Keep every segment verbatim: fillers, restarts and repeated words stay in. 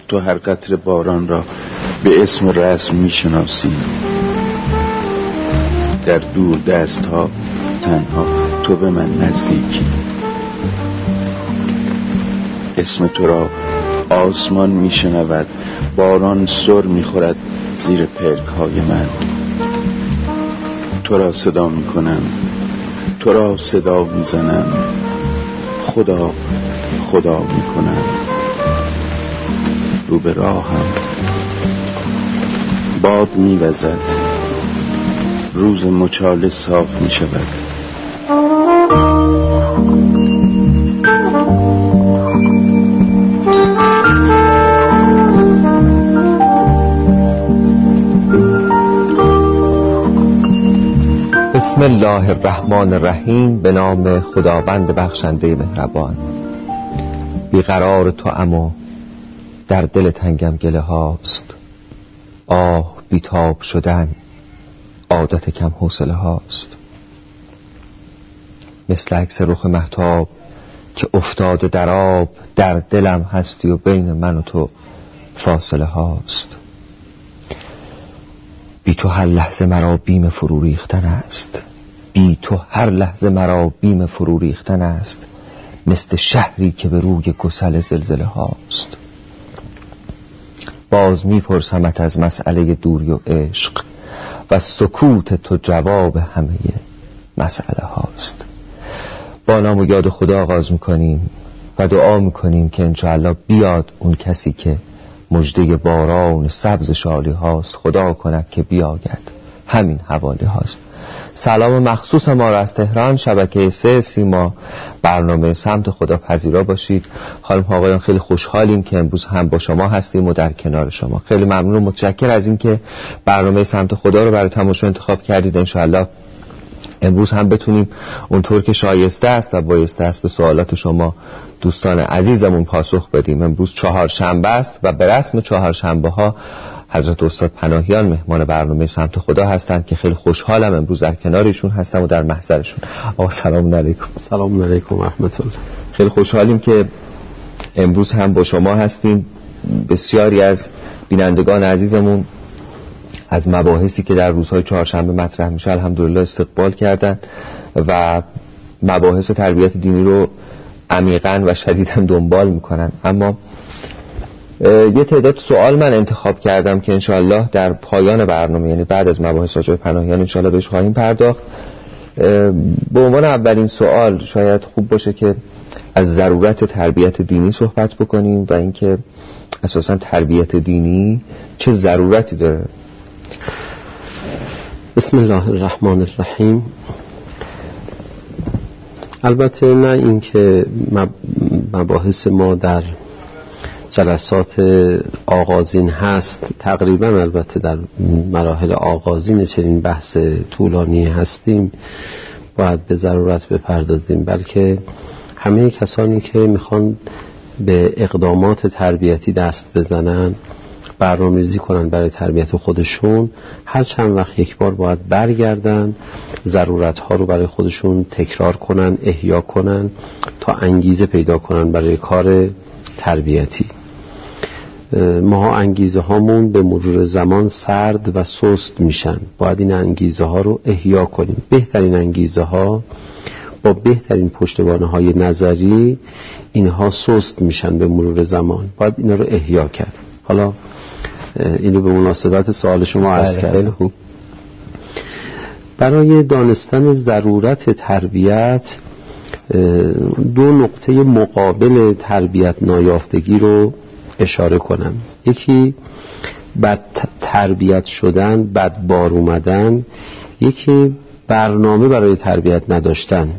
تو هر قطره باران را به اسم و رسم میشناسی. در دور دست ها تنها تو به من نزدیکی. اسم تو را آسمان میشنود، باران سر میخورد زیر پلک های من. تو را صدا میکنم، تو را صدا میزنم، خدا خدا میکنم. رو به راهم باد میوزد، روز مچاله صاف میشود. بسم الله الرحمن الرحیم. به نام خداوند بخشنده مهربان. بیقرار تو اما در دل تنگم گله هاست. آه بیتاب شدن عادت کم حوصله هاست. مثل عکس رخ مهتاب که افتاده در آب، در دلم هستی و بین من و تو فاصله هاست. بی تو هر لحظه مرا بیم فرو ریختن است. بی تو هر لحظه مرا بیم فرو ریختن است. مثل شهری که به روی گسل زلزله هاست. باز میپرسمت از مسئله دوری و عشق و سکوت تو جواب همه مسئله هاست. با نام و یاد خدا آغاز میکنیم و دعا میکنیم که انشاءالله بیاد اون کسی که مژده باران سبز شالی هاست. خدا کند که بیاید همین حوالی هاست. سلام مخصوص ما را از تهران، شبکه سه سیما، برنامه سمت خدا پذیرا باشید. خانم ها آقایان، خیلی خوشحالیم که امروز هم با شما هستیم و در کنار شما. خیلی ممنون و متشکر از این که برنامه سمت خدا رو برای تماشا انتخاب کردید. انشاءالله امروز هم بتونیم اونطور که شایسته است و بایسته است به سوالات شما دوستان عزیزمون پاسخ بدیم. امروز چهارشنبه است و به رسم چهارشنبه ها حضرت استاد پناهیان مهمان برنامه سمت خدا هستند که خیلی خوشحالم امروز در کنارشون هستم و در محضرشون. آقا سلام علیکم. سلام علیکم و رحمت الله. خیلی خوشحالیم که امروز هم با شما هستیم. بسیاری از بینندگان عزیزمون از مباحثی که در روزهای چهارشنبه مطرح میشه الحمدلله استقبال کردن و مباحث تربیت دینی رو عمیقاً و شدیداً دنبال میکنن. اما یه تعداد سوال من انتخاب کردم که انشاءالله در پایان برنامه، یعنی بعد از مباحث راجع به پناهیان، انشاءالله بهش خواهیم پرداخت. به عنوان اولین سوال شاید خوب باشه که از ضرورت تربیت دینی صحبت بکنیم و اینکه اساساً تربیت دینی چه ضرورتی داره. بسم الله الرحمن الرحیم. البته نه اینکه مباحث ما در جلسات آغازین هست، تقریبا البته در مراحل آغازین چنین بحث طولانی هستیم، باید به ضرورت بپردازیم، بلکه همه کسانی که میخوان به اقدامات تربیتی دست بزنن، برنامه‌ریزی کنن برای تربیت خودشون، هر چند وقت یک بار باید برگردن، ضرورت‌ها رو برای خودشون تکرار کنن، احیا کنن تا انگیزه پیدا کنن برای کار تربیتی. ما انگیزه هامون به مرور زمان سرد و سست میشن. باید این انگیزه ها رو احیا کنیم. بهترین انگیزه ها با بهترین پشتوانه های نظری اینها سست میشن به مرور زمان. باید اینا رو احیا کرد. حالا اینو به مناسبت سوال شما عرض کردم. خوب. برای دانستن ضرورت تربیت دو نقطه مقابل تربیت نایافتگی رو اشاره کنم. یکی بد تربیت شدن، بد بار اومدن، یکی برنامه برای تربیت نداشتن.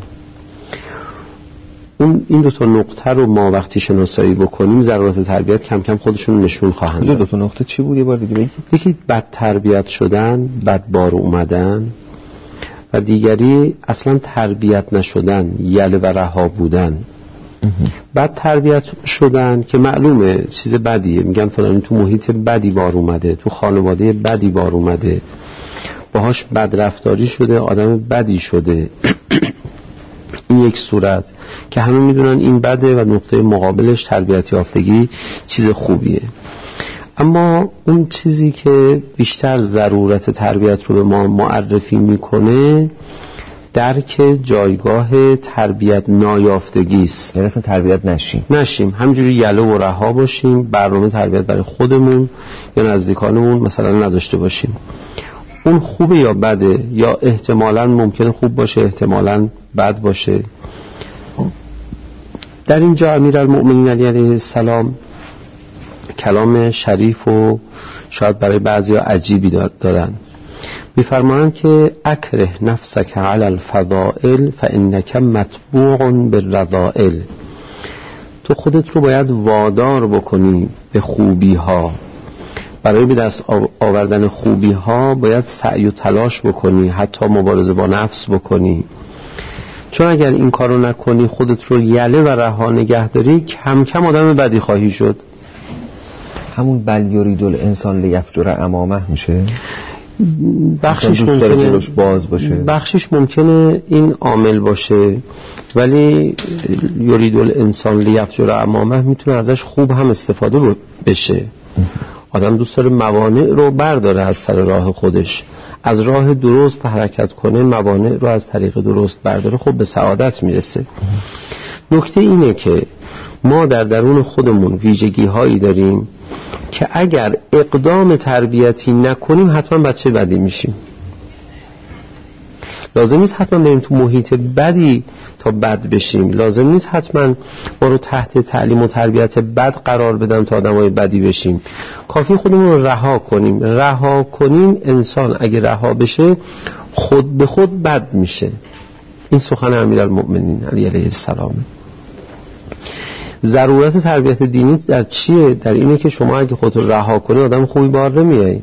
اون این دو تا نقطه رو ما وقتی شناسایی بکنیم، ضرورت تربیت کم کم خودشون نشون خواهند داد. دو تا نقطه چی بود؟ یه بار دیگه بگید. یکی بد تربیت شدن، بد بار اومدن، و دیگری اصلا تربیت نشدن، یله و رها بودن. بعد تربیت شدن که معلومه چیز بدیه، میگن فلانی تو محیط بدی بار اومده، تو خانواده بدی بار اومده، باهاش بد رفتاری شده، آدم بدی شده. این یک صورت که همه میدونن این بده و نقطه مقابلش تربیت یافتگی چیز خوبیه. اما اون چیزی که بیشتر ضرورت تربیت رو به ما معرفی میکنه درک جایگاه تربیت نایافتگی است. یعنی اصلا تربیت نشیم نشیم همینجوری یله و رها باشیم، برنامه تربیت برای خودمون یا نزدیکانمون مثلا نداشته باشیم. اون خوبه یا بده، یا احتمالاً ممکنه خوب باشه احتمالاً بد باشه. در اینجا امیرالمؤمنین علی علیه السلام کلام شریف و شاید برای بعضیا عجیبی دارن. می‌فرمایند که اکره نفسک علی الفضائل فانک متبوع بالرذائل. تو خودت رو باید وادار بکنی به خوبی ها. برای به دست آوردن خوبی ها باید سعی و تلاش بکنی، حتی مبارزه با نفس بکنی. چون اگر این کارو نکنی، خودت رو یله و رها نگه داری، کم کم آدم بدی خواهی شد. همون بل یرید الانسان لیفجر امامه میشه. بخشش ممکنه باز باشه، بخشش ممکنه این عامل باشه، ولی یرید الانسان لیفجر امامه میتونه ازش خوب هم استفاده بشه. آدم دوست داره موانع رو برداره از سر راه خودش، از راه درست حرکت کنه، موانع رو از طریق درست برداره، خب به سعادت میرسه. نکته اینه که ما در درون خودمون ویژگی هایی داریم که اگر اقدام تربیتی نکنیم حتما بچه بدی میشیم. لازم نیست حتما بریم تو محیط بدی تا بد بشیم، لازم نیست حتما ما رو تحت تعلیم و تربیت بد قرار بدن تا آدمای بدی بشیم. کافی خودمون رو رها کنیم. رها کنیم انسان اگه رها بشه خود به خود بد میشه. این سخن امیرالمؤمنین علی علیه السلام. ضرورت تربیت دینی در چیه؟ در اینه که شما اگه خودت رو رها کنی آدم خوبی بار نمیای.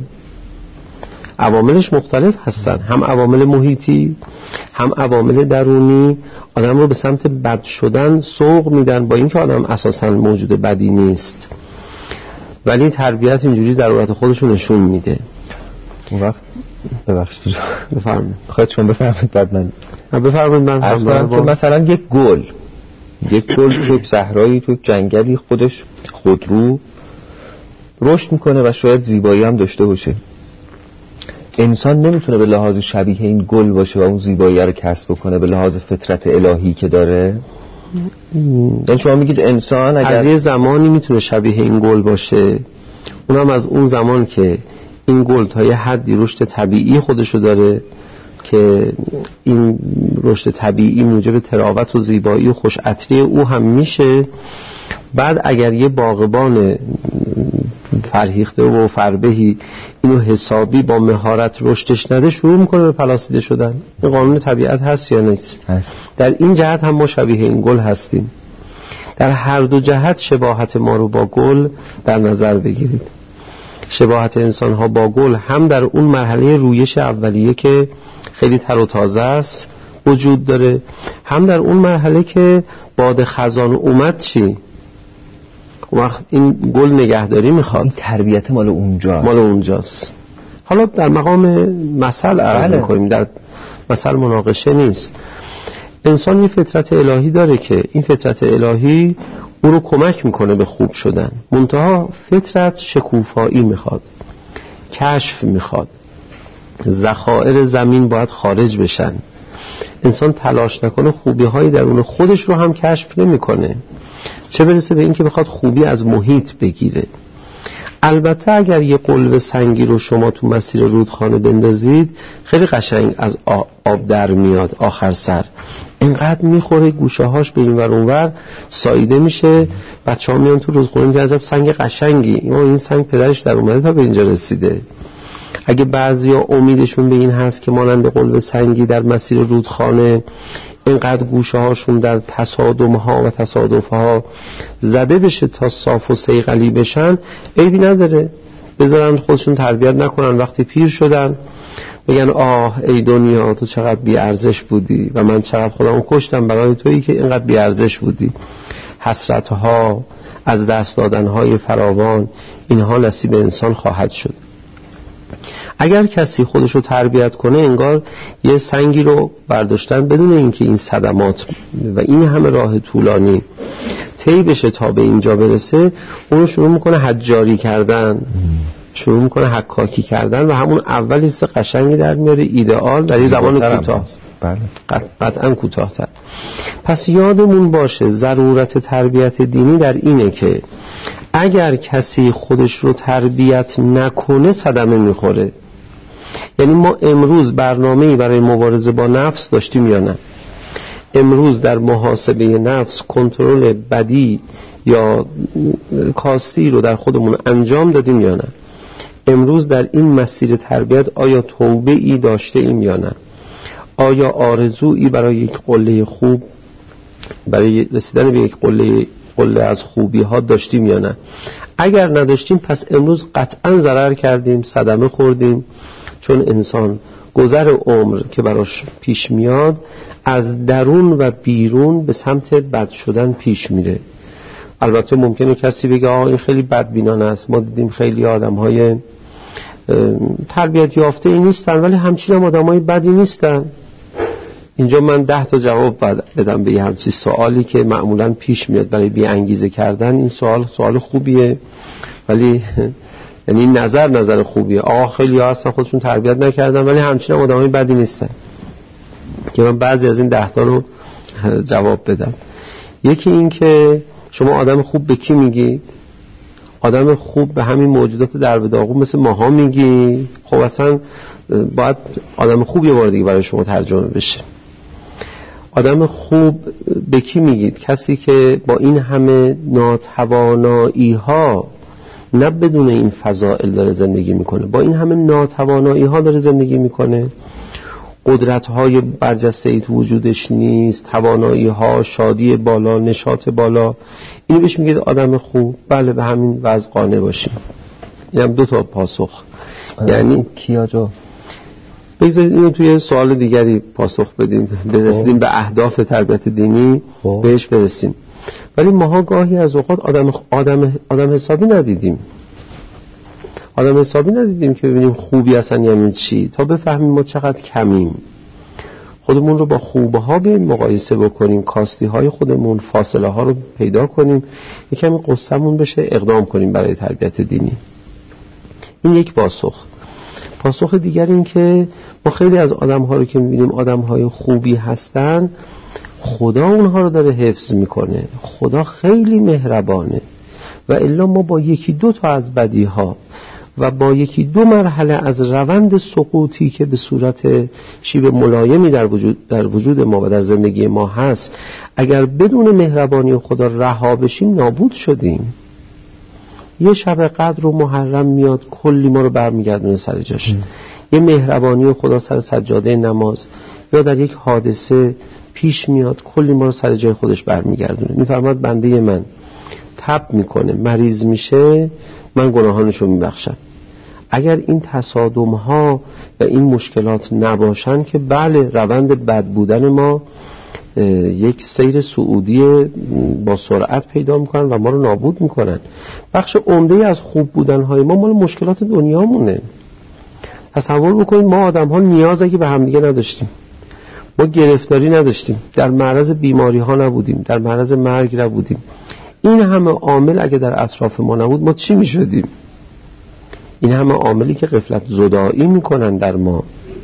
عواملش مختلف هستن، هم عوامل محیطی هم عوامل درونی آدم رو به سمت بد شدن سوق میدن، با اینکه آدم اساساً موجود بدی نیست، ولی تربیت اینجوری ضرورت خودش رو نشون میده. اون وقت ببخشید بفرمایید. خواهد شما بفرمایید. بعد من بفرمایید. من هم که مثلا یک گل یک گل توی صحرایی توی جنگلی خودش خودرو رشد میکنه و شاید زیبایی هم داشته باشه. انسان نمیتونه به لحاظ شبیه این گل باشه و اون زیبایی رو کسب کنه به لحاظ فطرت الهی که داره. یعنی شما میگید انسان اگر از یه زمانی میتونه شبیه این گل باشه، اونم از اون زمان که این گل تا یه حدی رشد طبیعی خودشو داره که این رشد طبیعی موجب تراوت و زیبایی و خوش عطری او هم میشه. بعد اگر یه باغبان فرهیخته و فربهی اینو حسابی با مهارت رشدش نده، شروع میکنه به پلاسیده شدن. این قانون طبیعت هست یا نیست؟ هست. در این جهت هم ما شبیه این گل هستیم. در هر دو جهت شباهت ما رو با گل در نظر بگیرید. شباهت انسان ها با گل هم در اون مرحله رویش اولیه که خیلی تر و تازه است وجود داره، هم در اون مرحله که باد خزان اومد چی؟ وقت این گل نگهداری میخواد. این تربیت مال اونجا مال اونجاست. حالا در مقام مثل عرض بله. میکنیم، در مثل مناقشه نیست. انسان یه فطرت الهی داره که این فطرت الهی او رو کمک میکنه به خوب شدن، منتها فطرت شکوفایی میخواد، کشف میخواد، ذخایر زمین باید خارج بشن. انسان تلاش نکنه خوبی های درون خودش رو هم کشف نمیکنه، چه برسه به این که بخواد خوبی از محیط بگیره. البته اگر یه قلب سنگی رو شما تو مسیر رودخانه بندازید خیلی قشنگ از آب در میاد آخر سر، اینقدر میخوره گوشه هاش به این ور اون ور ساییده میشه، بچه ها میان تو رودخانه میگن عجب سنگ قشنگی، این سنگ پدرش در اومده تا به اینجا رسیده. اگه بعضیا امیدشون به این هست که مانند قلب سنگی در مسیر رودخانه اینقدر گوشه هاشون در تصادم ها و تصادف ها زده بشه تا صاف و صیقلی بشن، عیبی نداره، بذارن خودشون تربیت نکنن، وقتی پیر شدن بگن آه ای دنیا تو چقدر بی ارزش بودی و من چقدر خودمو کشتم برای تویی که اینقدر بی ارزش بودی. حسرت ها، از دست دادن های فراوان، اینها نصیب انسان خواهد شد. اگر کسی خودش رو تربیت کنه انگار یه سنگی رو برداشتن بدون اینکه این صدمات و این همه راه طولانی طی بشه تا به اینجا برسه، اون شروع میکنه حجاری کردن، شروع میکنه حکاکی کردن و همون اول لیست قشنگی در میاره، ایدئال در این زمان کوتاه. بله. قطعا کوتاه‌تر. پس یادمون باشه ضرورت تربیت دینی در اینه که اگر کسی خودش رو تربیت نکنه صدمه میخوره. یعنی ما امروز برنامه‌ای برای مبارزه با نفس داشتیم یا نه؟ امروز در محاسبه نفس کنترل بدی یا کاستی رو در خودمون انجام دادیم یا نه؟ امروز در این مسیر تربیت آیا توبه ای داشته ایم یا نه؟ آیا آرزویی برای یک قله خوب، برای رسیدن به یک قله قله از خوبی ها داشتیم یا نه؟ اگر نداشتیم پس امروز قطعا ضرر کردیم، صدمه خوردیم، چون انسان گذر عمر که براش پیش میاد از درون و بیرون به سمت بد شدن پیش میره. البته ممکنه کسی بگه آه این خیلی بدبینانه است، ما دیدیم خیلی آدم های تربیت یافته ای نیستن ولی همچین هم آدم های بدی نیستن. اینجا من ده تا جواب بدم به یه همچین سوالی که معمولا پیش میاد برای بی انگیزه کردن. این سوال سوال خوبیه ولی یعنی نظر نظر خوبیه. آقا خیلی ها هستن خودشون تربیت نکردن ولی همچین هم آدم های بدی نیستن، که من بعضی از این ده تا رو جواب بدم. یکی این که شما آدم خوب به کی میگید؟ آدم خوب به همین موجودات در به داغون مثل ماها میگی؟ خب اصلا باید آدم خوب یه بار دیگه برای شما ترجمه بشه. آدم خوب به کی میگید؟ کسی که با این همه ناتوانایی ها نه بدون این فضائل داره زندگی میکنه، با این همه ناتوانایی ها داره زندگی میکنه، قدرت های برجسته ای تو وجودش نیست، توانایی ها، شادی بالا، نشاط بالا، اینو بهش میگید آدم خوب؟ بله به همین وضع قانع باشیم. این هم دو تا پاسخ. یعنی کیا جو بگذارید اینو توی سوال دیگری پاسخ بدیم، برسیدیم به اهداف تربیت دینی خوب. بهش برسیم. ولی ماها گاهی از اوقات آدم آدم آدم حسابی ندیدیم. آدم حسابی ندیدیم که ببینیم خوبی اصلا یعنی چی، تا بفهمیم ما چقدر کمیم. خودمون رو با خوبه ها بیاییم مقایسه بکنیم، کاستی های خودمون، فاصله ها رو پیدا کنیم، یک کمی قصه‌مون بشه، اقدام کنیم برای تربیت دینی. این یک پاسخ. پاسخ دیگر این که ما خیلی از آدم ها رو که میبینیم آدم های خوبی هستن، خدا اونها رو داره حفظ میکنه، خدا خیلی مهربانه، و الا ما با یکی دو تا از بدی ها و با یکی دو مرحله از روند سقوطی که به صورت شیب ملایمی در وجود در وجود ما و در زندگی ما هست، اگر بدون مهربانی خدا رها بشیم نابود شدیم. یه شب قدر و محرم میاد کلی ما رو برمیگردونه سر جاش. یه مهربانی خدا سر سجاده نماز یا در یک حادثه پیش میاد کلی ما رو سر جای خودش برمیگردونه. میفرماد بنده من تب میکنه، مریض میشه، من گناهانشو میبخشم. اگر این تصادم ها و این مشکلات نباشن که بله روند بد بودن ما یک سیر صعودی با سرعت پیدا میکنن و ما رو نابود میکنن. بخش عمده از خوب بودن های ما مال مشکلات دنیامونه. تصور بکنید ما آدم ها نیازی که به همدیگه نداشتیم، ما گرفتاری نداشتیم، در معرض بیماری ها نبودیم، در معرض مرگ نبودیم. این همه عامل اگه در اطراف ما نبود ما چی میشدیم؟ این همه عاملی که غفلت زدایی میکنن در ما.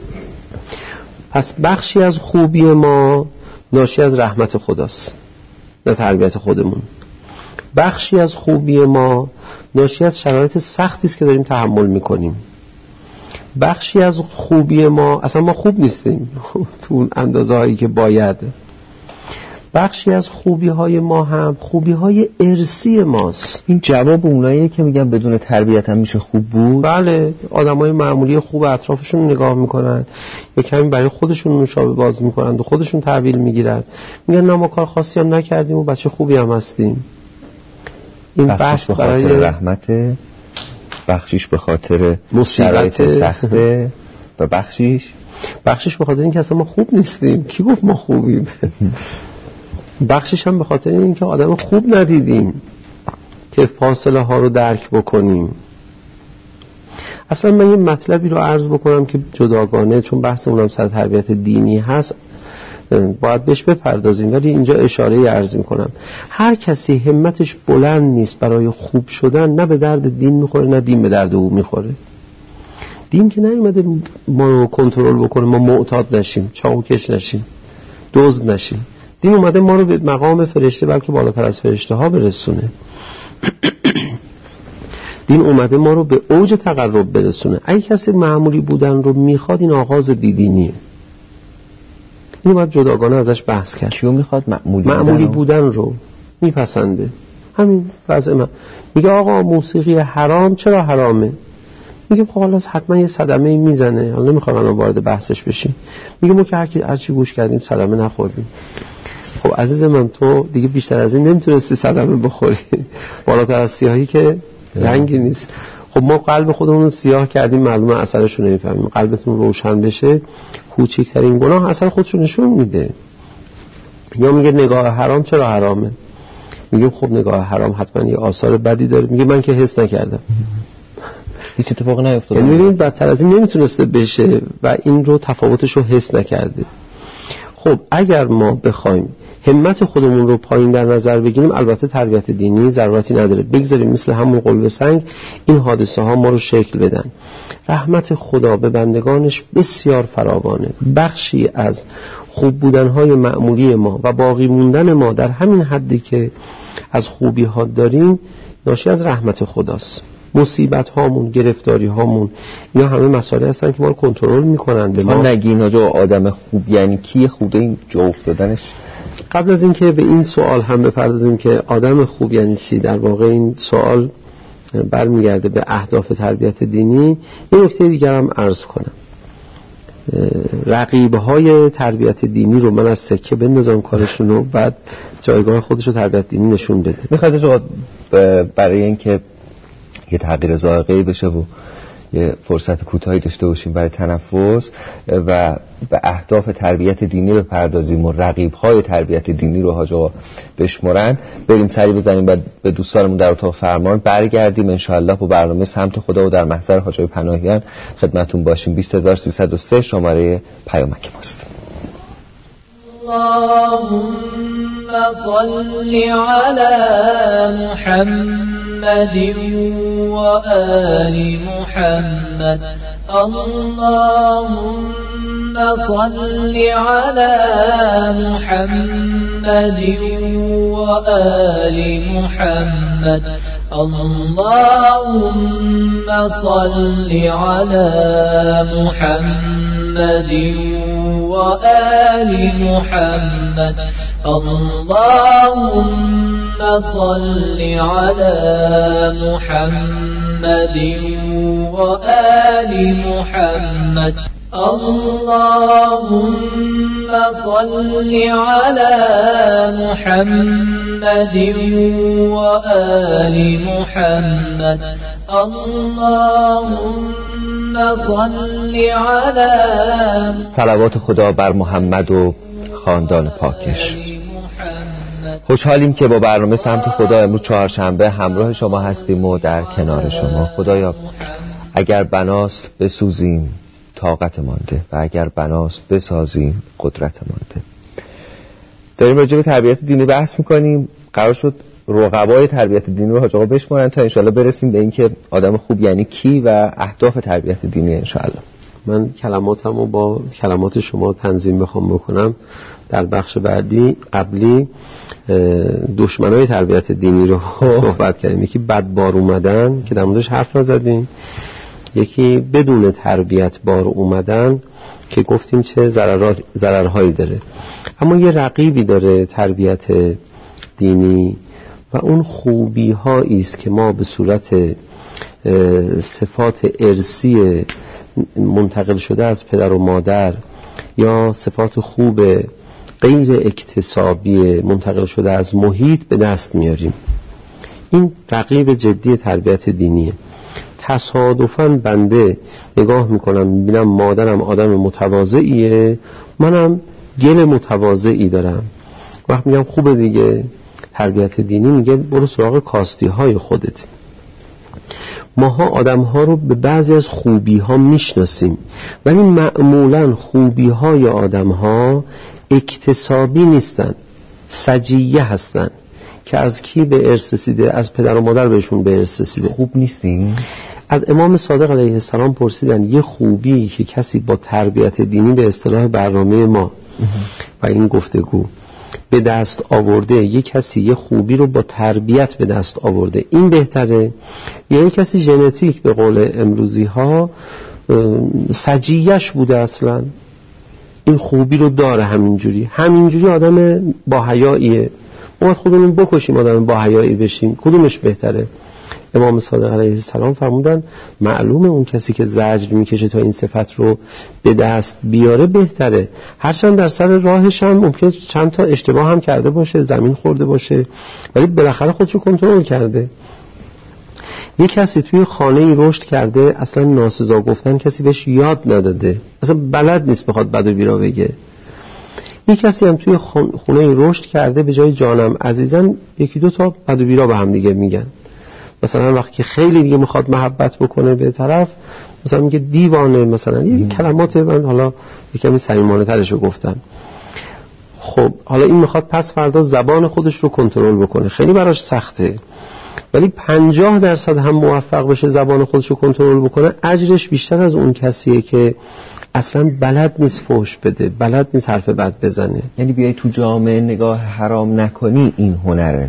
پس بخشی از خوبی ما ناشی از رحمت خداست، نه تربیت خودمون. بخشی از خوبی ما ناشی از شرایط سختی است که داریم تحمل میکنیم. بخشی از خوبی ما اصلا ما خوب نیستیم تو اون اندازه هایی که باید. بخشی از خوبی های ما هم خوبی های ارثی ماست. این جواب اوناییه که میگن بدون تربیت هم میشه خوب بود. بله، آدم های معمولی خوب اطرافشون نگاه میکنن یا کمی برای خودشون نوشابه باز میکنن و خودشون تحویل میگیرن، میگن نه ما کار خاصی هم نکردیم و بچه خوبی هم هستیم. این بحث به خاطر رحمت، بخشیش به خاطر شرایط سخته و بخشیش بخشش به خاطر اینکه اصلا ما خوب نیستیم. کی گفت ما خوبیم؟ بخشش هم به خاطر اینکه آدم خوب ندیدیم که فاصله ها رو درک بکنیم. اصلا من یه مطلبی رو عرض بکنم که جداگانه، چون بحثمون هم سر تربیت دینی هست، باید بهش بپردازیم. ولی اینجا اشاره عرض میکنم هر کسی همتش بلند نیست برای خوب شدن، نه به درد دین میخوره نه دین به درد او میخوره. دین که نیومده ما رو کنترل بکنه، ما معتاد نشیم، چاوکش نشیم، دزد نشیم. دین اومده ما رو به مقام فرشته بلکه بالاتر از فرشته ها برسونه. دین اومده ما رو به اوج تقرب برسونه. اگه کسی معمولی بودن رو میخواد، این آغاز بیدینیه. اینو باید جداگانه ازش بحث کرد. چیو میخواد؟ معمولی, معمولی بودن رو, بودن رو میپسنده. همین وضع من میگه آقا موسیقی حرام چرا حرامه؟ میگه خب حالا حتما یه صدمه میزنه. حالا نمیخوام الان وارد بحثش بشیم. میگه ما که هر کی هر چی گوش کردیم صدمه نخوردیم. خب عزیز من تو دیگه بیشتر از این نمیتونستی صدمه بخوری. بالاتر از سیاهی که رنگی نیست. خب ما قلب خودمون رو سیاه کردیم، معلومه اثرش رو نمیفهمیم. قلبتون روشن بشه، کوچکترین گناه اثر خودش رو نشون میده. یا میگه نگاه حرام چرا حرامه؟ میگه خب نگاه حرام حتما یه آثار بدی داره. میگه من که حس نکردم، هیچ اتفاقی نیفتاده. یعنی ببینید بدتر از این نمیتونسته بشه و این رو تفاوتش رو حس نکرده. خب اگر ما بخوایم همت خودمون رو پایین در نظر بگیریم، البته تربیت دینی ضرورتی نداره، بگذاریم مثل همون قلب سنگ این حادثه ها ما رو شکل بدن. رحمت خدا به بندگانش بسیار فراوانه. بخشی از خوب بودنهای معمولی ما و باقی موندن ما در همین حدی که از خوبی ها داریم ناشی از رحمت خداست. مصیبت هامون، گرفتاری هامون، اینا همه مسائلی هستن که ما رو کنترل میکنن. به ما نگین آجا آدم خوب یعنی کی؟ خوده این جا افتادنش. قبل از اینکه به این سوال هم بپردازیم که آدم خوب یعنی چی، در واقع این سوال برمیگرده به اهداف تربیت دینی. این نکته دیگر هم عرض کنم. رقیب‌های تربیت دینی رو من از سکه بندازم کارشون رو، بعد جایگاه خودش رو تربیت دینی نشون بده. میخواد برای اینکه یه تغییر ذائقه‌ای بشه و یه فرصت کوتاهی داشته باشیم برای تنفس و به اهداف تربیت دینی بپردازیم و رقیب‌های تربیت دینی رو حاج آقا بشمرن، بریم سری بزنیم و به دوستانمون در اتاق فرمان برگردیم انشاءالله با برنامه سمت خدا و در محضر حاج آقای پناهیان خدمتتون باشیم. بیست هزار و سیصد و سه شماره پیامک ماست. اللهم صل على محمد وآل محمد. اللهم صل على محمد وآل محمد. اللهم صل على محمد وآل محمد. اللهم صل على محمد وآل محمد. اللهم صل على محمد وآل محمد. اللهم صل على صلوات خدا بر محمد و خاندان پاکش. خوشحالیم که با برنامه سمت خدا امروز چهارشنبه همراه شما هستیم و در کنار شما. خدایا اگر بناست بسوزیم طاقت مانده و اگر بناست بسازیم قدرت مانده. داریم راجع به تربیت دینی بحث میکنیم. قرار شد رقبای تربیت دینی رو حاج آقا بشمارن تا انشالله برسیم به این که آدم خوب یعنی کی و اهداف تربیت دینی انشالله. من کلماتم رو با کلمات شما تنظیم بخوام بکنم. در بخش بعدی قبلی دشمنای تربیت دینی رو صحبت کردیم. یکی بدبار اومدن که در موردش حرف نزدیم، یکی بدون تربیت بار اومدن که گفتیم چه ضررهایی داره. اما یه رقیبی داره تربیت دینی و اون خوبی هایی است که ما به صورت صفات ارثی منتقل شده از پدر و مادر یا صفات خوب غیر اکتسابی منتقل شده از محیط به دست میاریم. این رقیب جدی تربیت دینیه. تصادفاً بنده نگاه میکنم میبینم مادرم آدم متواضعیه، منم گل متواضعی دارم. وقت میگم خوبه دیگه، تربیت دینی میگه برو سراغ کاستی های خودت. ماها آدم ها رو به بعضی از خوبی ها میشناسیم، ولی معمولا خوبی های آدم ها اکتسابی نیستن، سجیه هستن که از کی به ارث رسیده؟ از پدر و مادر بهشون به ارث رسیده. خوب نیستین؟ از امام صادق علیه السلام پرسیدن یه خوبی که کسی با تربیت دینی به اصطلاح برنامه ما و این گفتگو به دست آورده، یه کسی یه خوبی رو با تربیت به دست آورده، این بهتره یا یه کسی ژنتیک به قول امروزی ها سجیهش بوده اصلا این خوبی رو داره، همینجوری همینجوری آدم با حیاییه، ما خودمون بکشیم آدم با حیایی بشیم، کدومش بهتره؟ امام صادق علیه السلام فرمودن معلومه اون کسی که زجر میکشه تا این صفت رو به دست بیاره بهتره، هرچند در سر راهش هم ممکنه چند تا اشتباه هم کرده باشه، زمین خورده باشه، ولی بالاخره خودش رو کنترل کرده. یک کسی توی خانه‌ای رشد کرده، اصلا ناسزا گفتن کسی بهش یاد نداده، اصلا بلد نیست بخواد بد و بیرا بگه. یک کسی هم توی خونه‌ای رشد کرده، به جای جانم عزیزم یکی دو تا بد و بیرا به هم دیگه میگن. مثلا وقتی که خیلی دیگه میخواد محبت بکنه به طرف، مثلا میگه دیوانه، مثلا یه کلمات من حالا یکمی صمیمانه ترش رو گفتم. خب حالا این میخواد پس فردا زبان خودش رو کنترل بکنه، خیلی براش سخته، ولی پنجاه درصد هم موفق بشه زبان خودش رو کنترل بکنه، اجرش بیشتر از اون کسیه که اصلا بلد نیست فحش بده، بلد نیست حرف بد بزنه. یعنی بیای تو جامعه نگاه حرام نکنی، این هنره.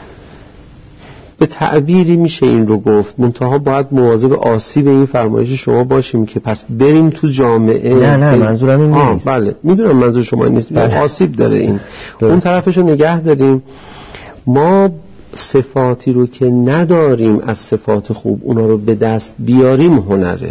به تعبیری میشه این رو گفت، منتها باید مواظب آسیب این فرمایش شما باشیم که پس بریم تو جامعه. نه نه منظورم این نیست. بله میدونم منظور شما این نیست، بله. آسیب داره این بله. اون طرفش رو نگه داریم. ما صفاتی رو که نداریم از صفات خوب اونا رو به دست بیاریم هنره.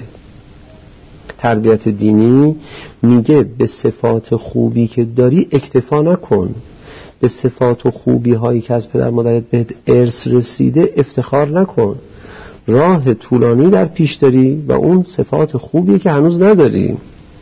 تربیت دینی میگه به صفات خوبی که داری اکتفا نکن، به صفات و خوبی هایی که از پدر مادرت بهت ارث رسیده افتخار نکن، راه طولانی در پیش داری و اون صفات خوبی که هنوز نداری.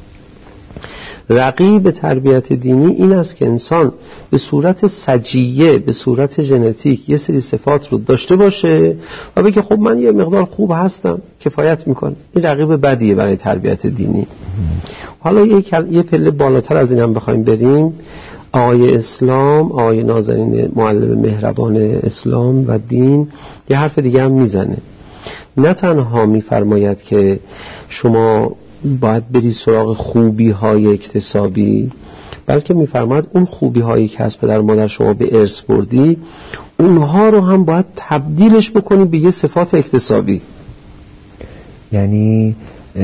رقیب تربیت دینی این است که انسان به صورت سجیه، به صورت ژنتیک یه سری صفات رو داشته باشه و بگه خب من یه مقدار خوب هستم، کفایت میکنه. این رقیب بدیه برای تربیت دینی. حالا یه, یه پله بالاتر از این هم بخوایم بریم، آقای اسلام، آقای نازنین معلم مهربان اسلام و دین یه حرف دیگه هم میزنه. نه تنها میفرماید که شما باید بری سراغ خوبی های اکتسابی، بلکه میفرماید اون خوبی هایی که از پدر مادر شما به ارث بردی اونها رو هم باید تبدیلش بکنی به یه صفات اکتسابی. یعنی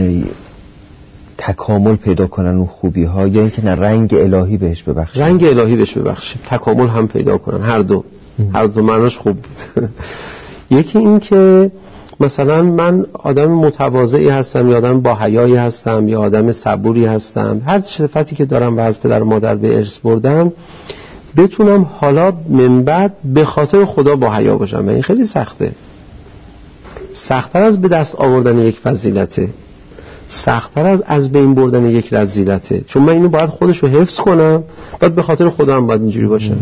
تکامل پیدا کنن اون خوبی ها، یا اینکه نه رنگ الهی بهش ببخشید؟ رنگ الهی بهش ببخشید، تکامل هم پیدا کنن، هر دو ام. هر دو معناش خوب بود. یکی این که مثلا من آدم متواضعی هستم یا آدم با حیایی هستم یا آدم صبوری هستم، هر صفتی که دارم و از پدر و مادر به ارث بردم بتونم حالا من بعد به خاطر خدا با حیا باشم. این خیلی سخته، سخت‌تر از به دست آوردن یک فضیلته، سخت‌تر از از بین بردن یک رذیلته، چون من اینو باید خودش رو حفظ کنم، بعد به خاطر خدا هم باید اینجوری باشم.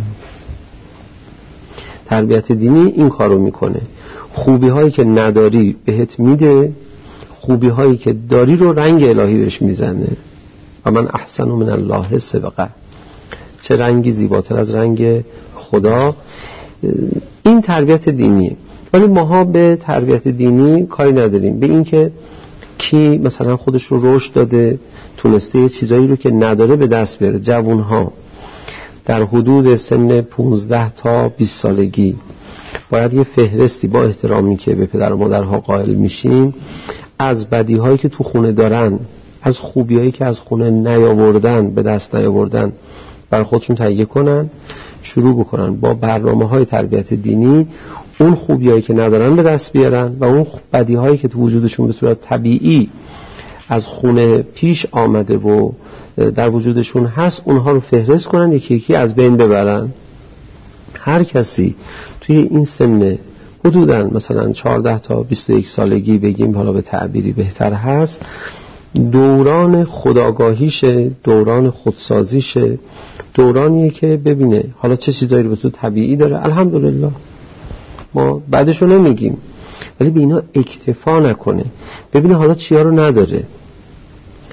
تربیت دینی این کارو میکنه، خوبی هایی که نداری بهت میده، خوبی هایی که داری رو رنگ الهی بهش میزنه. و من احسن من الله سبقه، چه رنگی زیباتر از رنگ خدا. این تربیت دینیه. ولی ماها به تربیت دینی کاری نداریم، به این که کی مثلا خودش رو رشد داده، تونسته یه چیزایی رو که نداره به دست بیاره. جوانها در حدود سن پونزده تا بیست سالگی باید یه فهرستی با احترامی که به پدر و مادرها قائل میشین از بدیهایی که تو خونه دارن، از خوبیایی که از خونه نیاوردن، به دست نیاوردن، برای خودشون تهیه کنن، شروع بکنن با برنامه‌های تربیت دینی اون خوبیایی که ندارن به دست بیارن و اون بدیهایی که تو وجودشون به صورت طبیعی از خونه پیش آمده و در وجودشون هست اونها رو فهرست کنن، یکی یکی از بین ببرن. هر کسی توی این سن حدوداً مثلا چهارده تا بیست و یک سالگی بگیم، حالا به تعبیری بهتر هست، دوران خودآگاهیشه، دوران خودسازیشه، دورانیه که ببینه حالا چه چیزایی رو به صورت طبیعی داره، الحمدلله ما بعدشو نمیگیم، ولی به اینا اکتفا نکنه، ببینه حالا چیا رو نداره.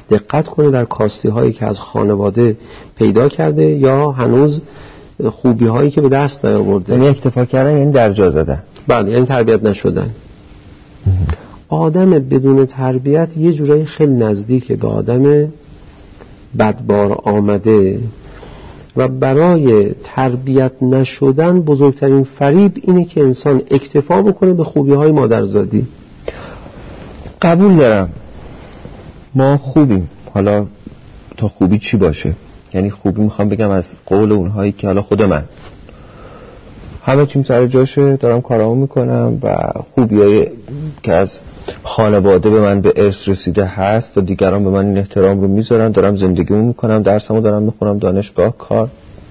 دقت کنه در کاستی هایی که از خانواده پیدا کرده یا هنوز خوبی هایی که به دست نیاورده. یعنی اکتفا کردن یعنی درجا زدن. بله، یعنی تربیت نشدن. آدم بدون تربیت یه جورایی خیلی نزدیکه به آدم بدبار آمده و برای تربیت نشدن بزرگترین فریب اینه که انسان اکتفا بکنه به خوبی های مادرزادی. قبول دارم ما خوبیم، حالا تا خوبی چی باشه؟ یعنی خوبی میخوام بگم از قول اونهایی که حالا خود من همه چیم سر جاشه، دارم کارامو میکنم و خوبیایی که از خانواده به من به ارث رسیده هست و دیگران به من این احترام رو میذارن، دارم زندگیمو میکنم، درسمو دارم میخونم، دانشگاه، کار.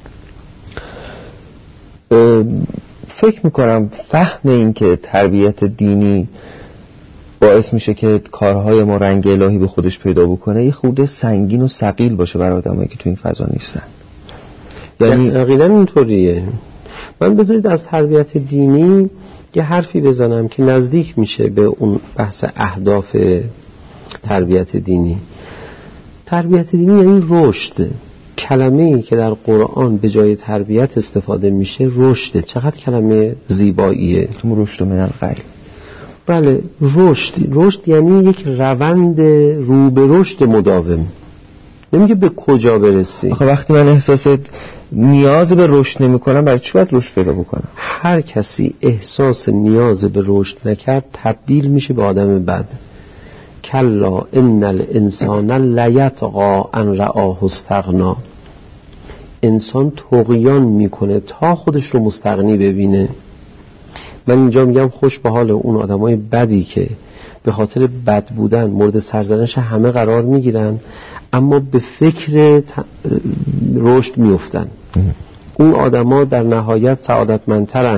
فکر میکنم فهم این که تربیت دینی باعث میشه که کارهای ما رنگ الهی به خودش پیدا بکنه یه خورده سنگین و ثقیل باشه برای آدمایی که تو این فضا نیستن. یعنی عقیداً اینطوریه. من بذارید از تربیت دینی یه حرفی بزنم که نزدیک میشه به اون بحث اهداف تربیت دینی. تربیت دینی یعنی رشد. کلمه‌ای که در قرآن به جای تربیت استفاده میشه رشده. چقدر کلمه زیباییه. رشد من الغی. بله، رشد. رشد یعنی یک روند رو به رشد مداوم. نمیگه به کجا برسی. آخه وقتی من احساس نیاز به رشد نمی کنم برای چی باید رشد پیدا بکنم؟ هر کسی احساس نیاز به رشد نکرد تبدیل میشه به آدم بد. کلا ان الانسان لیطغی ان رآه استغنا. انسان طغیان میکنه تا خودش رو مستغنی ببینه. من اینجا میگم خوش به حال اون آدمای بدی که به خاطر بد بودن مورد سرزنش همه قرار میگیرن اما به فکر ت... رشد میفتن. اون آدما در نهایت سعادتمندترن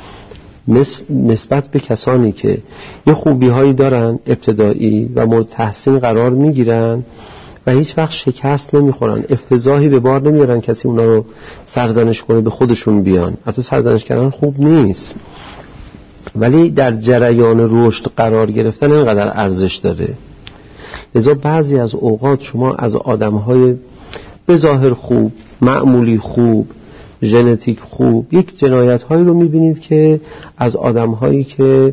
نسبت به کسانی که یه خوبی هایی دارن ابتدایی و مورد تحسین قرار میگیرن و هیچ وقت شکست نمیخورن، افتضاحی به بار نمیارن کسی اونا رو سرزنش کنه به خودشون بیان. البته سرزنش کردن خوب نیست ولی در جریان رشد قرار گرفتن اینقدر ارزش داره. لذا بعضی از اوقات شما از آدم‌های به ظاهر خوب، معمولی خوب، ژنتیک خوب، یک جنایت‌هایی رو می‌بینید که از آدم‌هایی که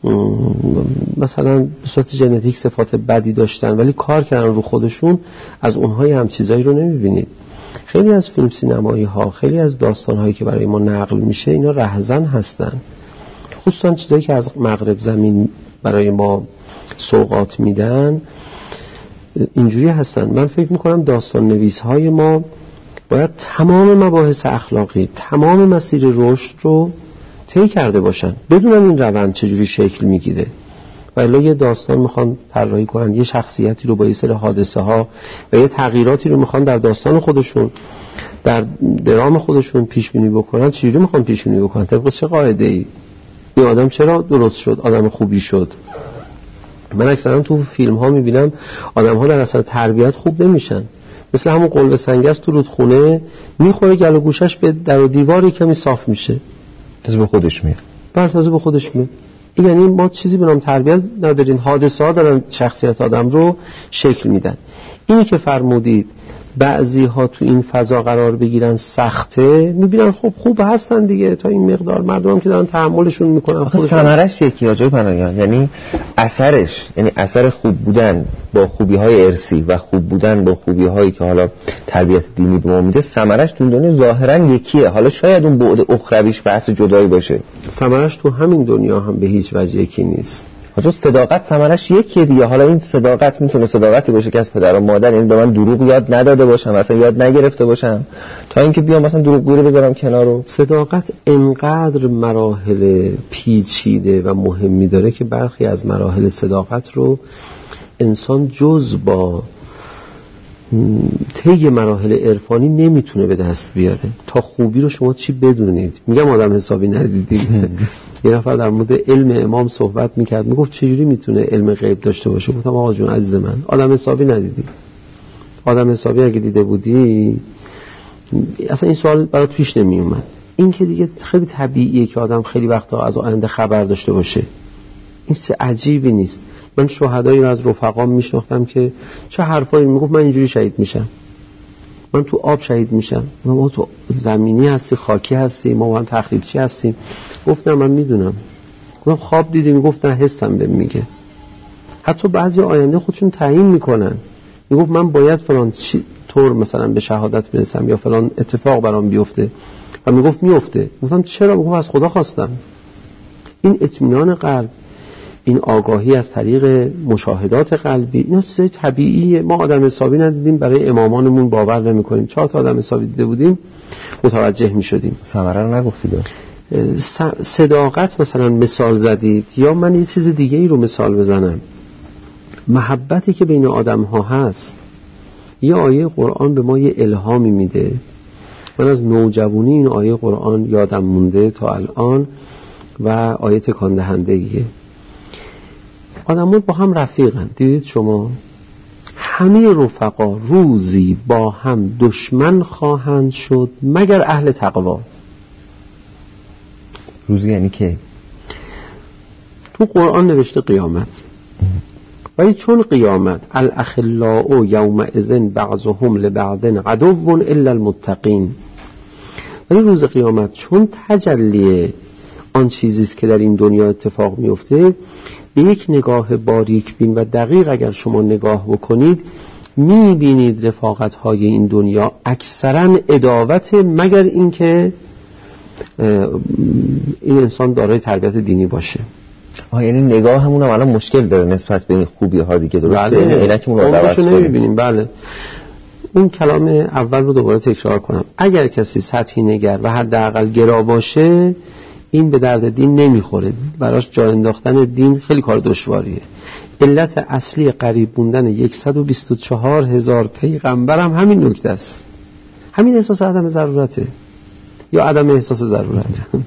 مثلا به صورت ژنتیک صفات بدی داشتن ولی کار کردن رو خودشون، از اون‌های هم چیزایی رو نمی‌بینید. خیلی از فیلم سینمایی‌ها، خیلی از داستان‌هایی که برای ما نقل میشه اینا رهزن هستن. خصوصا چیزایی که از مغرب زمین برای ما سوغات میدن اینجوری هستن. من فکر میکنم داستان نویس های ما باید تمام مباحث اخلاقی، تمام مسیر رشد رو طی کرده باشن، بدونن این روند چجوری شکل میگیره. و الا یه داستان میخوان طراحی کنن، یه شخصیتی رو با یه سری حادثه ها و یه تغییراتی رو میخوان در داستان خودشون، در درام خودشون پیش بینی بکنن. چجوری میخوان پیش بینی بکنن؟ طبق چه قاعده‌ای؟ این آدم چرا درست شد، آدم خوبی شد؟ من اکثرا تو فیلم ها میبینم آدم ها در اثر تربیت خوب نمیشن. مثل همون قلب سنگست تو رودخونه میخوره گل و گوشش به در و دیواری کمی صاف میشه، تازه به خودش میاد. بله تازه به خودش میاد. یعنی ما چیزی به نام تربیت نداریم، حادثه ها دارن شخصیت آدم رو شکل میدن. اینی که فرمودید بعضی ها تو این فضا قرار بگیرن سخته، میبینن خب خوب هستن دیگه تا این مقدار، مردم هم که دارن تحملشون میکنن. خب ثمرش یکی آجای پناهیان، یعنی اثرش، یعنی اثر خوب بودن با خوبی های ارثی و خوب بودن با خوبی هایی که حالا تربیت دینی به ما میده، ثمرش تو دنیا ظاهرا یکیه. حالا شاید اون بعد اخرویش بحث جدایی باشه، ثمرش تو همین دنیا هم به هیچ وجه یکی نیست. حالا صداقت ثمرش یکیه دیگه. حالا این صداقت میتونه صداقتی باشه که از پدر و مادر، یعنی به من دروغ یاد نداده باشم، مثلا یاد نگرفته باشم تا اینکه بیام مثلا دروغگویی رو بذارم کنارو. صداقت انقدر مراحل پیچیده و مهمی داره که برخی از مراحل صداقت رو انسان جز با طی مراحل عرفانی نمیتونه به دست بیاره. تا خوبی رو شما چی بدونید؟ میگم آدم حسابی ندیدید. یه نفر در مورد علم امام صحبت میکرد، میگفت چجوری میتونه علم غیب داشته باشه؟ گفتم آقا جون عزیز من، آدم حسابی ندیدی. آدم حسابی اگه دیده بودی اصلا این سوال برات پیش نمی اومد. این که دیگه خیلی طبیعیه که آدم خیلی وقتا از آینده خبر داشته باشه. این چه عجیبی نیست. من شهدایی رو از رفقام میشناختم که چه حرفایی میگفت من اینجوری شهید میشم، من تو آب شهید میشم، ما تو زمینی هستی، خاکی هستی، ما با هم تخریبچی هستیم. گفتم من میدونم. گفتم خواب دیدی؟ میگفت نه حسم بهم میگه. حتی بعضی آینده خودشون تعیین میکنن، میگفت من باید فلان طور مثلا به شهادت برسم یا فلان اتفاق برام بیفته و میگفت میفته. گفتم چرا؟ میگفت از خدا خواستم. این اطمینان قلب، این آگاهی از طریق مشاهدات قلبی، اینا چیزای طبیعیه. ما آدم حسابی ندیدیم، برای امامانمون باور نمی‌کنیم. چهار تا آدم حسابی دیده بودیم متوجه می‌شدیم. ثمره رو نگفتید. صداقت مثلا مثال زدید، یا من یه چیز دیگه ای رو مثال بزنم. محبتی که بین آدم‌ها هست، یه آیه قرآن به ما یه الهامی میده. من از نوجوانی این آیه قرآن یادم مونده تا الان و آیه تکان دهنده‌ایه. آدم‌ها با هم رفیقن. دیدید شما همه رفقا روزی با هم دشمن خواهند شد مگر اهل تقوا. روزی یعنی که تو قرآن نوشته قیامت، ولی چون قیامت الاخلاء یومئذ بعضهم لبعض عدو الا المتقین، ولی روز قیامت چون تجلی آن چیزیست که در این دنیا اتفاق میفته، به یک نگاه باریک بین و دقیق اگر شما نگاه بکنید میبینید رفاقت‌های این دنیا اکثرا عداوت، مگر اینکه این انسان دارای تربیت دینی باشه. آه یعنی نگاهمون هم الان مشکل داره نسبت به این خوبی ها دیگه، درسته؟ بله. یعنی عینکمون رو درست نمیبینیم. بله. اون کلام اول رو دوباره تکرار کنم. اگر کسی سطحی نگر و حداقل گرا باشه، این به درد دین نمیخوره. براش جا انداختن دین خیلی کار دشواریه. علت اصلی قریب موندن صد و بیست و چهار هزار پیغمبر هم همین نکته است. همین احساس عدم ضرورته یا عدم احساس ضرورت.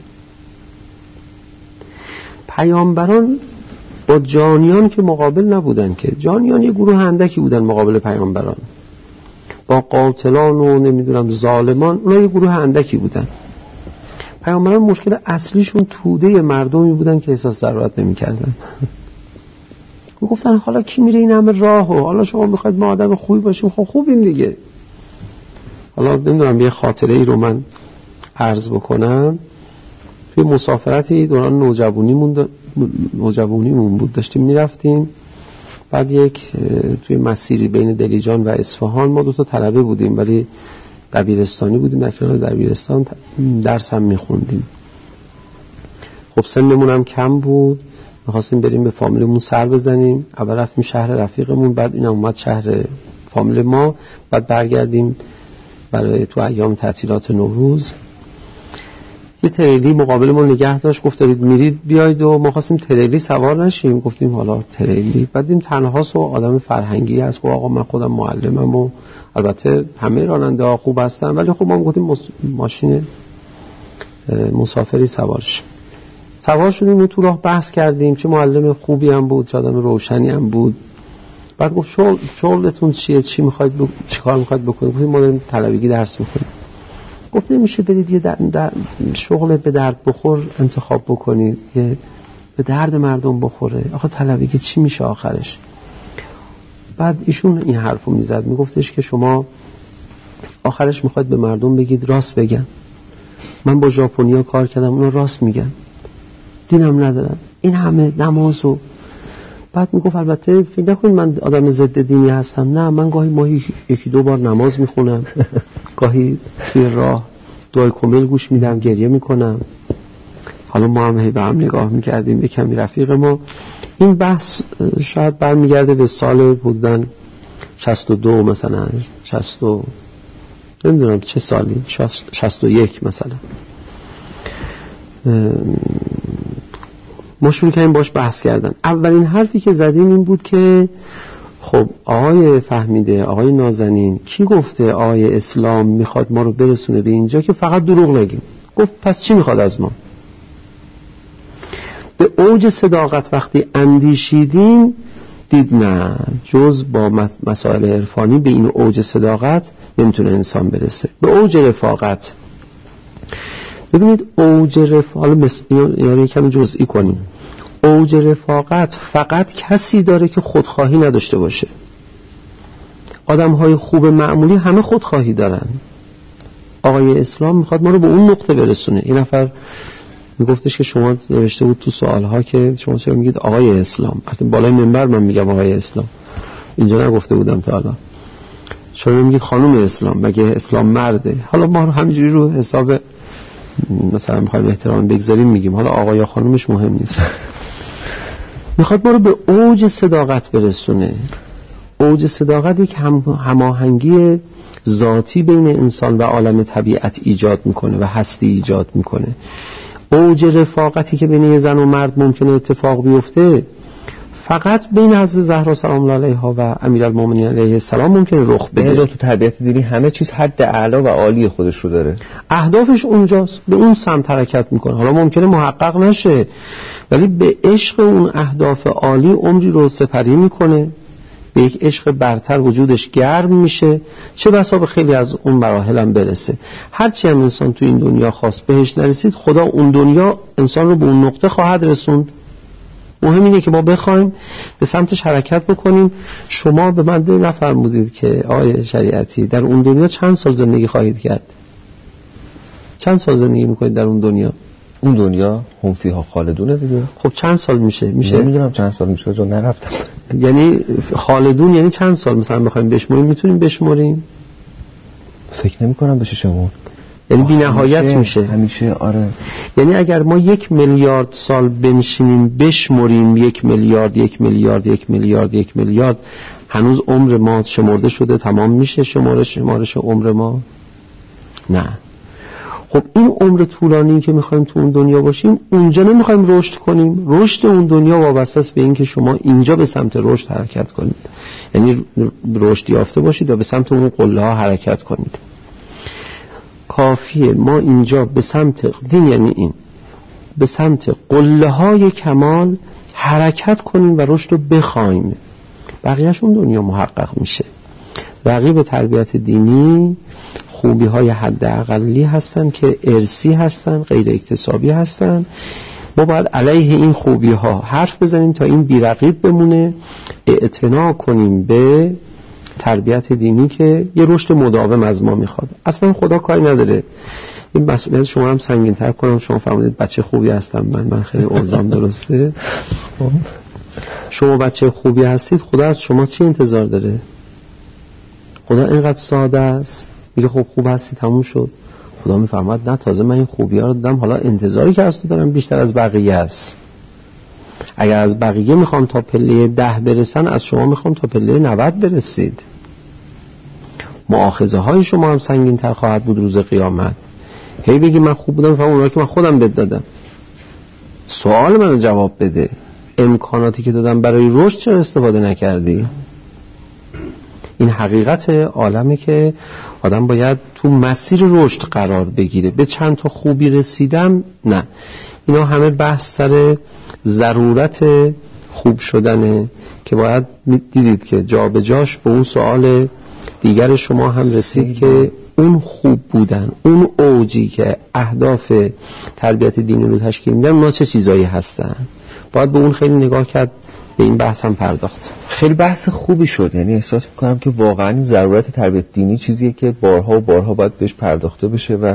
پیامبران با جانیان که مقابل نبودن، که جانیان یه گروه اندکی بودن مقابل پیامبران، با قاتلان و نمیدونم ظالمان اونا یه گروه اندکی بودن. پیامبران مشکل اصلیشون توده مردمی بودن که احساس ضرورت نمی‌کردن. میگفتن حالا کی میره این همه راهو، حالا شما میخواید ما آدم خوبی باشیم، خب خوبیم دیگه. حالا نمیدونم یه خاطره ای رو من عرض بکنم. توی مسافرتی دوران نوجوانیمون نوجوانیمون بود، داشتیم میرفتیم، بعد یک توی مسیری بین دلیجان و اصفهان، ما دو تا طلبه بودیم ولی دبیرستانی بودیم، در کنار دبیرستان درس هم میخوندیم. خب سنمون هم کم بود، میخواستیم بریم به فامیلمون سر بزنیم. اول رفتیم شهر رفیقمون، بعد این اومد شهر فامیل ما، بعد برگردیم برای تو ایام تعطیلات نوروز. یه تریلی مقابلمون نگه داشت، گفت دارید میرید بیاید، و ما خواستیم تریلی سوار نشیم. گفتیم حالا تریلی، بعد دیدیم تنهاست و آدم فرهنگی هست. گفت آقا من خودم معلمم و البته همه راننده ها خوب هستن، ولی خب ما گفتیم ماشین مسافری سوار شیم. سوار شدیم و تو راه بحث کردیم، چه معلم خوبی هم بود، چه آدم روشنی هم بود. بعد گفت شغل شغلتون چیه، چی میخواید ب... چی کار میخواید بکنید؟ گفتیم ما داریم طلبگی درس میخونیم. گفت نمیشه برید یه در... در... شغل به درد بخور انتخاب بکنید، یه به درد مردم بخوره. آخه طلبگی چی میشه آخرش؟ بعد ایشون این حرفو میزد، میگفتش که شما آخرش میخواید به مردم بگید راست بگن. من با ژاپنیا کار کردم، اونا راست میگن، دینم ندارن، این همه نمازو. بعد میگفت البته فکر نکنید من آدم ضد دینی هستم، نه، من گاهی ماهی یکی دو بار نماز میخونم، گاهی توی راه دعای کمیل گوش میدم، گریه میکنم. حالا ما هم هی به هم نگاه میکردیم، یکمی رفیق ما. این بحث شاید برمیگرده به سال بودن شصت و دو مثلا، شصت و نمیدونم چه سالی، شصت و یک مثلا. ما شروع کردیم باش بحث کردن. اولین حرفی که زدیم این بود که خب آقای فهمیده، آقای نازنین، کی گفته آقای اسلام میخواد ما رو برسونه به اینجا که فقط دروغ نگیم؟ گفت پس چی میخواد از ما؟ به اوج صداقت وقتی اندیشیدیم دید نه، جز با مسائل عرفانی به این اوج صداقت نمیتونه انسان برسه. به اوج رفاقت، ببینید اوج رفاقت، حالا اینا رو یکم جزئی کنیم. اوج رفاقت فقط کسی داره که خودخواهی نداشته باشه. آدم‌های خوب معمولی همه خودخواهی دارن. آقای اسلام میخواد ما رو به اون نقطه برسونه. این نفر میگفتش که شما نوشته بود تو سوالها که شما چرا میگید آقای اسلام؟ البته بالای منبر من میگم آقای اسلام، اینجا نگفته بودم تا حالا. شما میگید خانم اسلام، مگه اسلام مرده؟ حالا ما همینجوری رو حساب مثلا میخوایم احترام بگذاریم میگیم، حالا آقا یا خانمش مهم نیست. میخواد ما رو به اوج صداقت برسونه. اوج صداقت یک هم هماهنگی ذاتی بین انسان و عالم طبیعت ایجاد میکنه و هستی ایجاد میکنه. اوج رفاقتی که بین زن و مرد ممکنه اتفاق بیفته فقط بین حضرت زهرا سلام الله علیها و امیرالمومنین علیه السلام ممکنه رخ بده. تو تربیت دینی همه چیز حد اعلی و عالی خودش رو داره، اهدافش اونجاست، به اون سمت حرکت میکنه. حالا ممکنه محقق نشه ولی به عشق اون اهداف عالی عمری رو سپری میکنه، به یک عشق برتر وجودش گرم میشه، چه بسا به خیلی از اون مراحل هم برسه. هرچی هم انسان تو این دنیا خواست بهش نرسید، خدا اون دنیا انسان رو به اون نقطه خواهد رسوند. مهم اینه که ما بخوایم به سمتش حرکت بکنیم. شما به من نفرمودید که آیه شریعتی در اون دنیا چند سال زندگی خواهید کرد؟ چند سال زندگی میکنید در اون دنیا؟ اون دنیا هم فیها خالدونه دیگه. خب چند سال میشه؟ میشه نمیدونم چند سال میشه، جو نرفتم. یعنی خالدون یعنی چند سال مثلا بخوایم بشمریم؟ میتونیم بشمریم؟ فکر نمی کنم بشه شمون، یعنی بی نهایت میشه همیشه. آره، یعنی اگر ما یک میلیارد سال بنشینیم بشمریم یک میلیارد یک میلیارد یک میلیارد یک میلیارد، هنوز عمر ما شمرده شده تمام میشه شمارش شمارش عمر ما؟ نه. خب این عمر طولانی که میخوایم تو اون دنیا باشیم، اونجا نمیخوایم رشد کنیم. رشد اون دنیا وابسته است به این که شما اینجا به سمت رشد حرکت کنید، یعنی رشد یافته باشید و به سمت اون قله ها حرکت کنید. کافیه ما اینجا به سمت دین، یعنی این به سمت قله های کمال حرکت کنیم و رشد رو بخوایم، بقیهش اون دنیا محقق میشه. بقیه به تربیت دینی خوبی های حد اقلی هستن که ارثی هستن، غیر اکتسابی هستن. ما باید علیه این خوبی ها حرف بزنیم تا این بی‌رقیب بمونه. اعتنا کنیم به تربیت دینی که یه رشد مداوم از ما میخواد. اصلا خدا کاری نداره. این مسئولیت شما هم سنگین تر کنم. شما فرمودید بچه خوبی هستم من من خیلی اوضاعم درسته. شما بچه خوبی هستید، خدا از شما چی انتظار داره؟ خدا اینقدر ساده است، میگه خب خوب هستی تموم شد. خدا میفرماد نه، تازه من این خوبی ها رو دادم، حالا انتظاری که از تو دارم بیشتر از بقیه است. اگر از بقیه میخوام تا پله ده برسن، از شما میخوام تا پله نود برسید. مؤاخذه های شما هم سنگین تر خواهد بود روز قیامت. هی بگی من خوب بودم، فهم اونها که من خودم بد دادم. سوال منو جواب بده. امکاناتی که دادم برای رشد چرا استفاده نکردی؟ این حقیقت عالمه که آدم باید تو مسیر رشد قرار بگیره. به چند تا خوبی رسیدم نه، اینا همه بحث سر ضرورت خوب شدنه که باید دیدید که جا به جاش به اون سوال دیگر شما هم رسید که اون خوب بودن، اون اوجی که اهداف تربیت دینی رو تشکیل میدن، اونا چه چیزایی هستن؟ باید به اون خیلی نگاه کرد، به این بحث هم پرداخت. خیلی بحث خوبی شد. یعنی احساس میکنم که واقعا ضرورت تربیت دینی چیزیه که بارها و بارها باید بهش پرداخته بشه و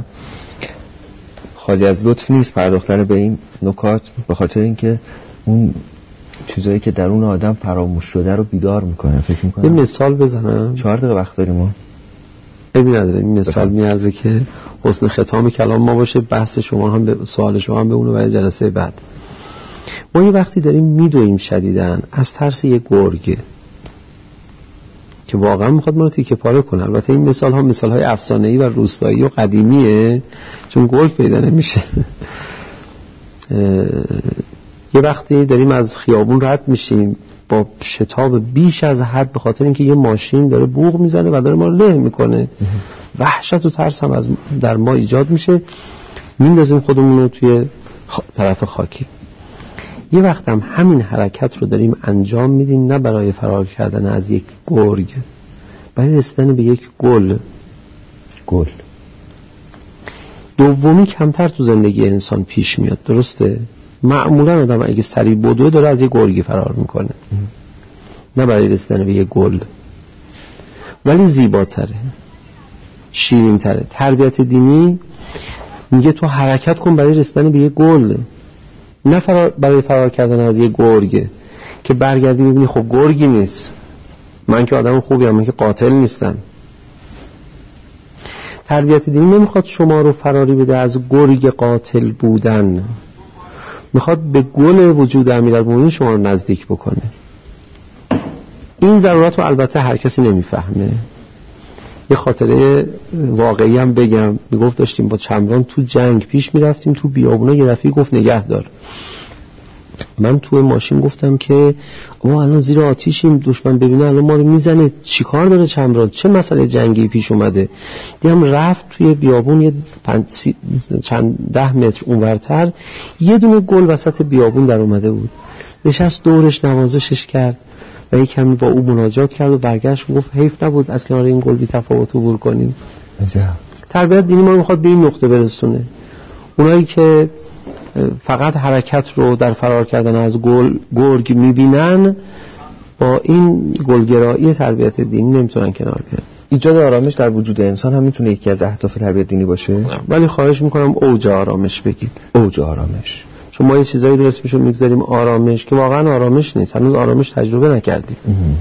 خالی از لطف نیست پرداختن به این نکات، به خاطر اینکه اون چیزایی که درون آدم فراموش شده رو بیدار میکنه. فکر میکنم یه مثال بزنم. چهار دقیقه وقت داریم ما. ببین نداره این مثال میارزه که حسن ختام کلام ما باشه، بحث شما هم به سوال شما هم به اونو برای جلسه بعد. ما یه وقتی داریم میدویم شدیدن از ترس یه گرگه که واقعا میخواد ما رو تیکه پاره کنه. البته این مثال ها مثال های افسانه‌ای و روستایی و قدیمیه، چون گرگ پیدا نمیشه. یه وقتی داریم از خیابون رد میشیم با شتاب بیش از حد به خاطر اینکه یه ماشین داره بوق میزنه و داره ما رو له میکنه. وحشت و ترس هم از در ما ایجاد میشه، میندازیم خودمون رو توی طرف خاکی. یه وقت هم همین حرکت رو داریم انجام میدیم، نه برای فرار کردن از یک گرگ، برای رسیدن به یک گل. گل دومی کمتر تو زندگی انسان پیش میاد، درسته؟ معمولا آدم اگه سریع بدوه داره از یه گرگی فرار میکنه، نه برای رسیدن به یه گل. ولی زیباتره، شیرین تره. تربیت دینی میگه تو حرکت کن برای رسیدن به یه گل، نه فرار برای فرار کردن از یه گرگه که برگردی ببینی خب گرگی نیست، من که آدم خوبیم، من که قاتل نیستم. تربیت دینی نمیخواد شما رو فراری بده از گرگ قاتل بودن، میخواد به گل وجود امیرالمومنین شما رو نزدیک بکنه. این ضرورت رو البته هر کسی نمیفهمه. یه خاطره واقعی هم بگم، میگفت داشتیم با چمران تو جنگ پیش میرفتیم تو بیابونا، یه دفعه گفت نگه دار. من توی ماشین گفتم که ما الان زیر آتیشیم، دشمن ببینه الان ما رو میزنه، چیکار داره چمران، چه مسئله جنگی پیش اومده؟ دیدم رفت توی بیابون یه پنج سی... چند ده متر اونورتر یه دونه گل وسط بیابون در اومده بود، نشست دورش نوازشش کرد و یک کمی با او مناجات کرد و برگشت گفت حیف نبود از کنار این گل بی تفاوت عبور کنیم. تربیت دینی ما رو میخواد به این نقطه برسونه. اونایی که فقط حرکت رو در فرار کردن از گل گرگ میبینن، با این گلگرایی تربیت دینی نمیتونن کنار بیان. ایجاد آرامش در وجود انسان هم میتونه یکی از اهداف تربیت دینی باشه، ولی خواهش میکنم اوج آرامش بگید. اوج آرامش. چون ما یه چیزایی رو اسمشو میگذاریم آرامش که واقعا آرامش نیست، هنوز آرامش تجربه نکردیم.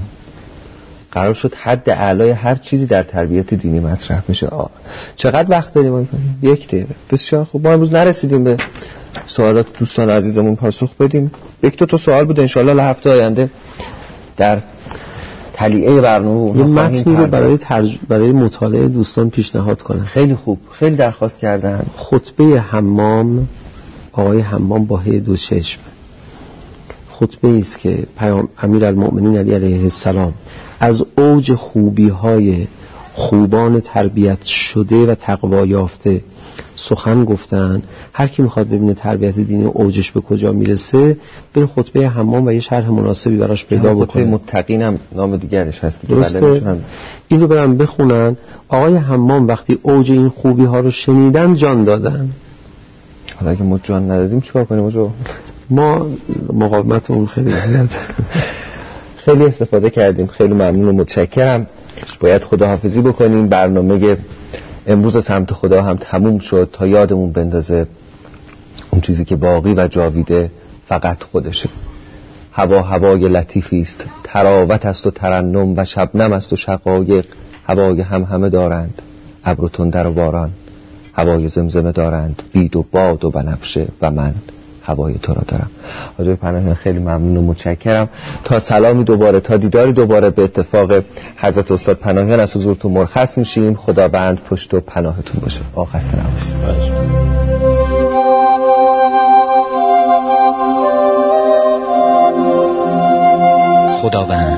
قرار شد حد اعلای هر چیزی در تربیت دینی مطرح میشه. آه. چقدر وقت داریم آقای کنیم؟ یک دقیقه. بسیار خوب. ما امروز نرسیدیم به سوالات دوستان عزیزمون پاسخ بدیم. یک دو تا سوال بود، انشالله هفته آینده در تلیعه برنامه یه متنی رو برای ترج... برای مطالعه دوستان پیشنهاد کنم. خیلی خوب، خیلی درخواست کردن. خطبه حمام، آقای حمام با هی دو چشم، خطبه ایست که پیام امیرالمؤمنین علی علیه السلام از اوج خوبی های خوبان تربیت شده و تقوا یافته سخن گفتن. هر کی میخواد ببینه تربیت دینی اوجش به کجا میرسه، بره خطبه حمام و یه شرح مناسبی براش پیدا بکنه. خطبه متقین هم نام دیگرش هست. درسته؟ این رو برن بخونن. آقای حمام وقتی اوج این خوبی ها رو شنیدن جان دادن. حالا اگه ما جان ندادیم چیکار کنیم؟ جو ما مقاومتمون خیلی زیاد. خیلی استفاده کردیم، خیلی ممنون و متشکرم. باید خداحافظی بکنیم. برنامه امروز سمت خدا هم تموم شد. تا یادمون بندازه اون چیزی که باقی و جاویده فقط خودشه. هوا هوای لطیفی است، تراوت است و ترنم، و شبنم است و شقایق. هوای هم همه دارند، ابر و تندر و باران. هوای زمزمه دارند، بید و باد و بنفشه، و من هوای تو را دارم. حاجی پناهیان خیلی ممنون و متشکرم. تا سلامی دوباره، تا دیداری دوباره به اتفاق حضرت استاد پناهیان از حضورتون مرخص میشیم. خداوند پشت و پناهتون باشه. آقا خسته نباشید. خداوند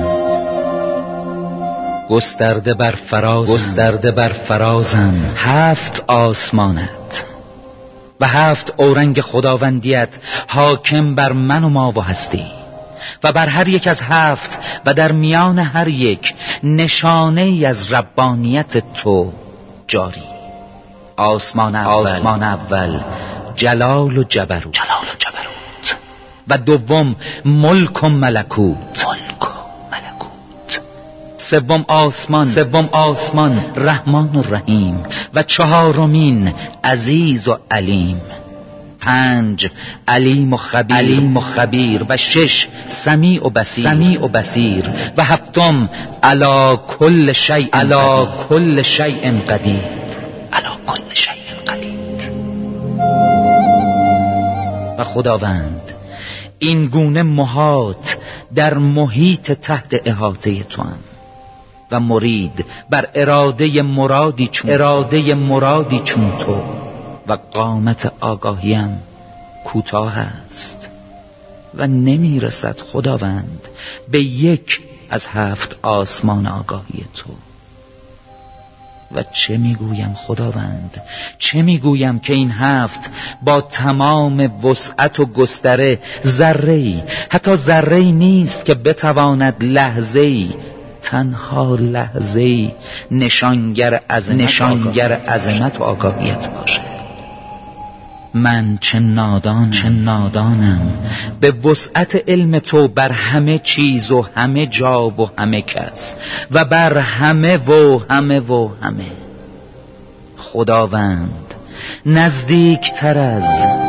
گسترده بر فراز گسترده بر فرازم هفت آسمانت و هفت اورنگ خداوندیت حاکم بر من و ما و هستی، و بر هر یک از هفت و در میان هر یک نشانه ای از ربانیت تو جاری. آسمان اول, آسمان اول جلال و جبروت جلال و جبروت و دوم ملک و ملکوت ملک و ملکوت. سوم آسمان سوم آسمان رحمان و رحیم، و چهارمین عزیز و علیم. پنج علیم و خبیر علیم و خبیر و شش سمیع و بصیر سمیع و بصیر و هفتم علی کل شیء علی کل شیء قدیر علی کل شیء قدیر. و خداوند این گونه محاط در محیط تحت احاطه توام و مرید بر اراده مرادی چون اراده مرادی چون تو، و قامت آگاهیم کوتاه است و نمی رسد خداوند به یک از هفت آسمان آگاهی تو. و چه میگویم خداوند، چه میگویم که این هفت با تمام وسعت و گستره ذره‌ای، حتی ذره‌ای نیست که بتواند لحظه‌ای، تنها لحظه‌ای نشانگر از نشانگر عظمت و آگاهیت باشد. من چه نادانم چه نادانم به وسعت علم تو بر همه چیز و همه جا و همه کس و بر همه و همه و همه. خداوند نزدیک تر از